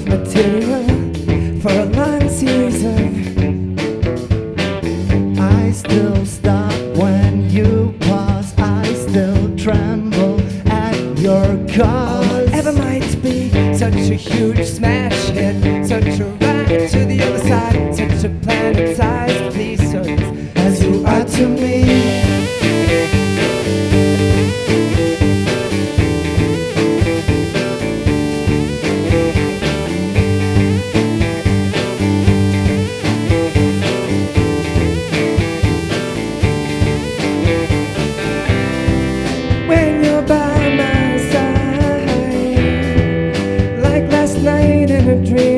material for a long season. I still stop when you pause. I still tremble at your cause. Whatever might be, such a huge smash hit, such a ride to the other side, such a planet-sized piece of as you are to me. When you're by my side, like last night in a dream.